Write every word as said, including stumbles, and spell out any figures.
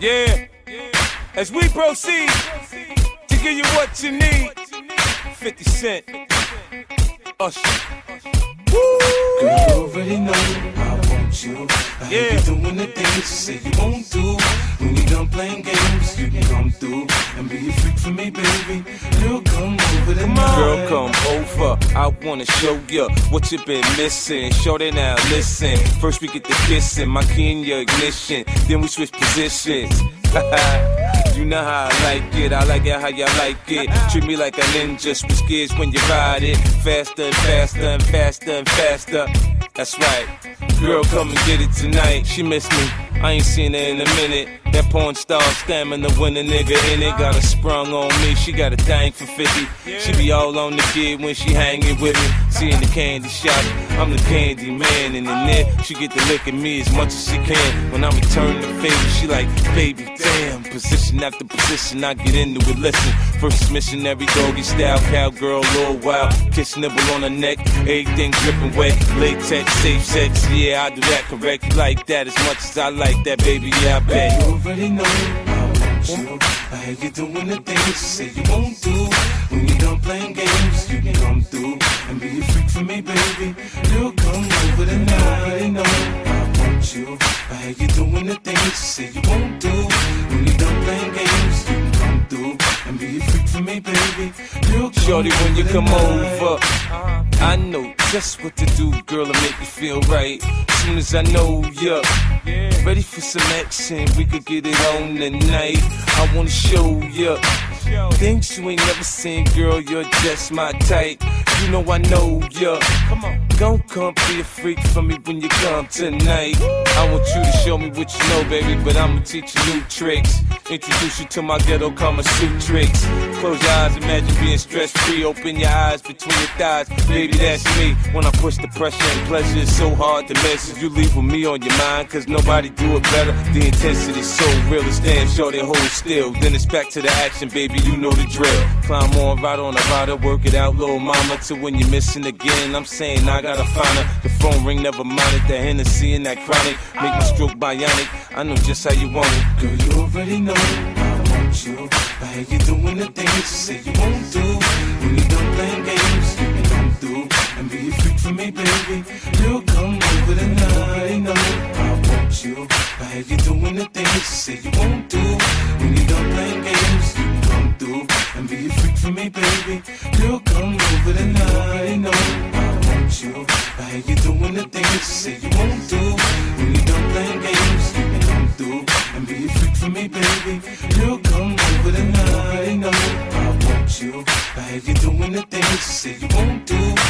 Yeah. As we proceed to give you what you need, fifty Cent, Usher. Woo! Girl, you already know I want you. I Yeah. hear you doing the things you say you won't do. When you done playing games, you can come through and be a freak for me, baby. Girl, come over tonight. Girl, come over. I wanna show you what you been missing. Shorty, now listen. First we get the kissing, my key in your ignition. Then we switch positions. You know how I like it, I like it how you like it. Treat me like a ninja, switch gears when you ride it. Faster and faster and faster and faster. That's right. Girl, come and get it tonight. She missed me, I ain't seen her in a minute. That porn star stamina when a nigga in it. Got her sprung on me, she got a thing for fifty. She be all on the kid when she hanging with me. She in the candy shop, I'm the candy man. And in there, she get to lick at me as much as she can. When I return the favor, she like, baby, damn. Position after position, I get into it, listen. First missionary doggy style, cowgirl, little wild. Kiss nibble on her neck, everything dripping wet. Latex, safe sex, yeah, I do that correct. You like that as much as I like that, baby, yeah, I bet. You already know I want you. I hear you doing the things you say you won't do. When you done playing games, you can come through and be a freak for me, baby. Girl, come over tonight. You already know I want you. I hear you doing the things you say you won't do. When you done playing games, you can come through and be a freak for me, baby. Girl, come Shorty, when you come tonight. over, I know just what to do, girl, to make you feel right. Soon as I know you're ready for some action, we could get it on tonight. I wanna show you things you ain't never seen, girl, you're just my type. You know I know you. Come on, gon' come be a freak for me when you come tonight. I want you to show me what you know, baby, but I'ma teach you new tricks. Introduce you to my ghetto Kama suit tricks. Close your eyes, imagine being stress-free. Open your eyes between your thighs, baby, that's me. When I push the pressure and pleasure, it's so hard to miss. You leave with me on your mind, cause nobody do it better. The intensity's so real, it's damn short and hold still. Then it's back to the action, baby, you know the drill. Climb on, ride on a rider, work it out, little mama. Till when you're missing again, I'm saying I gotta find her. The phone ring, never mind it, that Hennessy and that chronic. Make me stroke bionic, I know just how you want it. Girl, you already know I want you. I hear you doing the things you say you won't do. When you done playing games, you can come through and be a freak for me, baby. Girl, come over tonight. You already know I want you. I hear you doing the things you say you won't do. When you done playing games, you can come through and be a freak for me, baby. Girl, come over tonight. You already know I want you. I hear you doing the things you say you won't do. When you done playing games, you can come through and be a freak for me, baby. Girl, come over tonight. You already know I want you. I hear you doing the things you say you won't do.